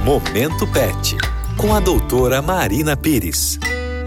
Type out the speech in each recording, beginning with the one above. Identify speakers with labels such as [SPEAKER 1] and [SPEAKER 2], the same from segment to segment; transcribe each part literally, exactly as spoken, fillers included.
[SPEAKER 1] Momento Pet, com a doutora Marina Pires.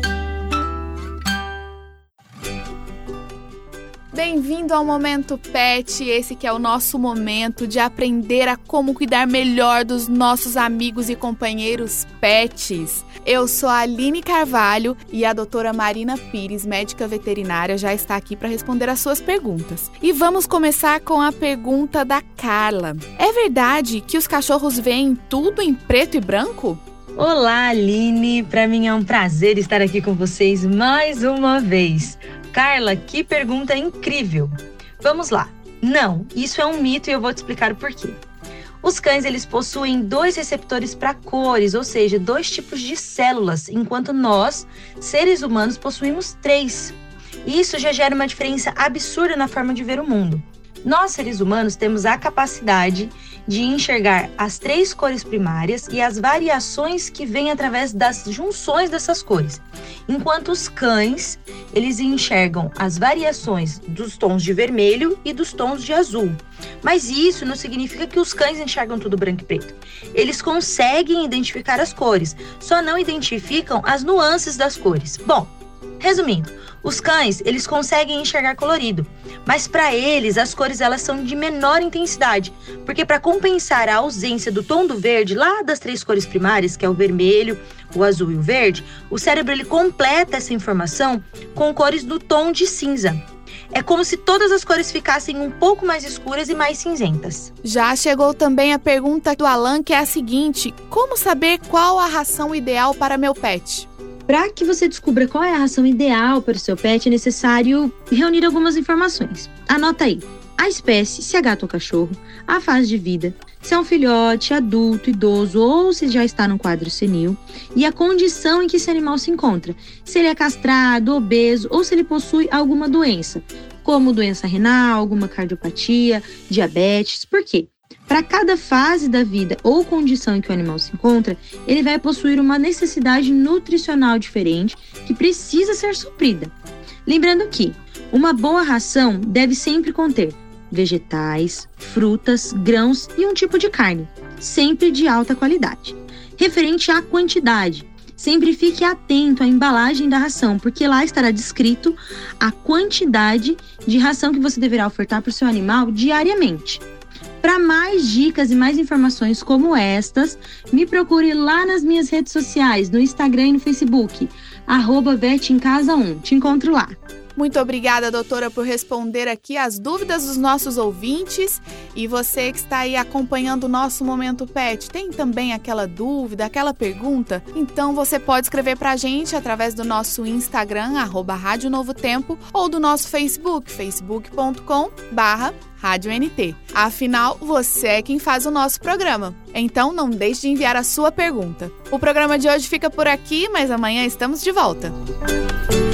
[SPEAKER 2] Bem-vindo ao Momento Pet, esse que é o nosso momento de aprender a como cuidar melhor dos nossos amigos e companheiros pets. Eu sou a Aline Carvalho e a doutora Marina Pires, médica veterinária, já está aqui para responder as suas perguntas. E vamos começar com a pergunta da Carla. É verdade que os cachorros veem tudo em preto e branco?
[SPEAKER 3] Olá, Aline! Para mim é um prazer estar aqui com vocês mais uma vez. Carla, que pergunta incrível! Vamos lá. Não, isso é um mito e eu vou te explicar o porquê. Os cães, eles possuem dois receptores para cores, ou seja, dois tipos de células, enquanto nós, seres humanos, possuímos três. Isso já gera uma diferença absurda na forma de ver o mundo. Nós, seres humanos, temos a capacidade de enxergar as três cores primárias e as variações que vêm através das junções dessas cores. Enquanto os cães, eles enxergam as variações dos tons de vermelho e dos tons de azul. Mas isso não significa que os cães enxergam tudo branco e preto. Eles conseguem identificar as cores, só não identificam as nuances das cores. Bom, resumindo, os cães, eles conseguem enxergar colorido, mas para eles as cores elas são de menor intensidade, porque para compensar a ausência do tom do verde lá das três cores primárias, que é o vermelho, o azul e o verde, o cérebro ele completa essa informação com cores do tom de cinza. É como se todas as cores ficassem um pouco mais escuras e mais cinzentas.
[SPEAKER 2] Já chegou também a pergunta do Alan, que é a seguinte: como saber qual a ração ideal para meu pet?
[SPEAKER 3] Para que você descubra qual é a ração ideal para o seu pet, é necessário reunir algumas informações. Anota aí: a espécie, se é gato ou cachorro, a fase de vida, se é um filhote, adulto, idoso ou se já está no quadro senil, e a condição em que esse animal se encontra, se ele é castrado, obeso ou se ele possui alguma doença, como doença renal, alguma cardiopatia, diabetes. Por quê? Para cada fase da vida ou condição em que o animal se encontra, ele vai possuir uma necessidade nutricional diferente que precisa ser suprida. Lembrando que uma boa ração deve sempre conter vegetais, frutas, grãos e um tipo de carne, sempre de alta qualidade. Referente à quantidade, sempre fique atento à embalagem da ração, porque lá estará descrito a quantidade de ração que você deverá ofertar para o seu animal diariamente. Para mais dicas e mais informações como estas, me procure lá nas minhas redes sociais, no Instagram e no Facebook, arroba vet em casa um. Te encontro lá.
[SPEAKER 2] Muito obrigada, doutora, por responder aqui as dúvidas dos nossos ouvintes. E você que está aí acompanhando o nosso Momento Pet, tem também aquela dúvida, aquela pergunta? Então você pode escrever para a gente através do nosso Instagram, arroba Rádio Novo Tempo, ou do nosso Facebook, facebook ponto com barra Rádio N T. Afinal, você é quem faz o nosso programa. Então não deixe de enviar a sua pergunta. O programa de hoje fica por aqui, mas amanhã estamos de volta.